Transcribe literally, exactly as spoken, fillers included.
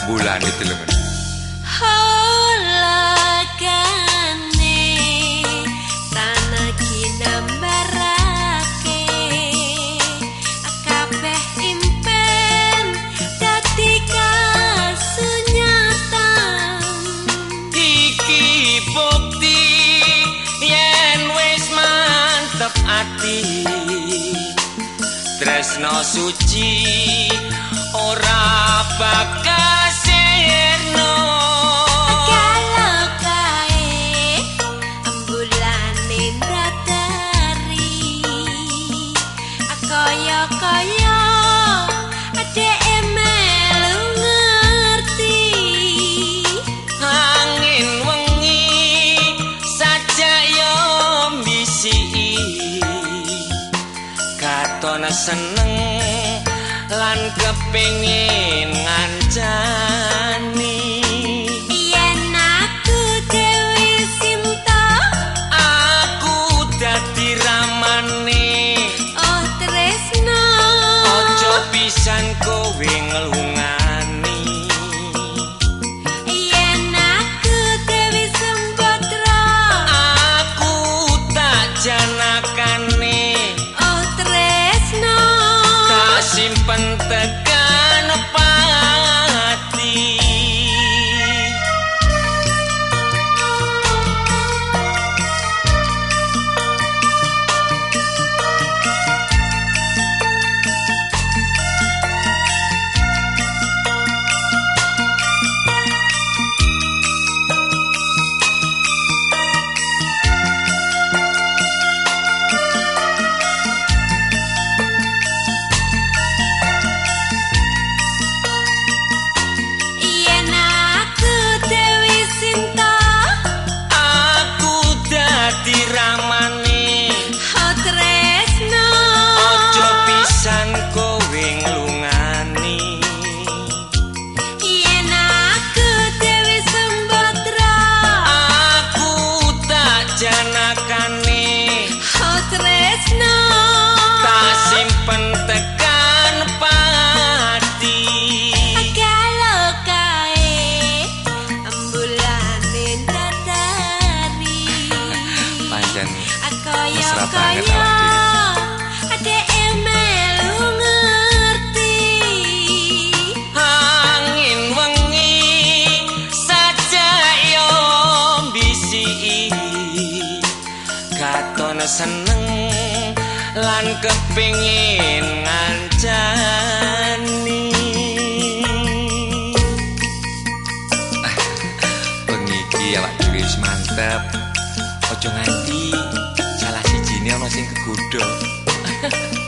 bulan itu lho. Tresno suci ora bakal sirna kalau kae ambulane ndrateri kaya-kaya adeke melu ngerti angin wengi saja yo mbisiki katon seneng lan kepengin ngancani yen aku dewi sinta aku dadi ramane oh tresno ojo pisan kowe ngelungani yen aku dewi sembadra aku tak janakane simpen tekan pati ramane oh tresno ojo pisan kowe nglungani yen aku dewi sembadra aku tak janakane oh tresno tak simpen tekan pati kalau kae ambulane ndrateri Pancen kaya banget kaya adeke melu ngerti angin wengi saja yo mbisiki katon seneng lan kepengin ngancani bengi iki awak dhewe wis mantep. Ojo nganti salah sijine ana sing kegodho.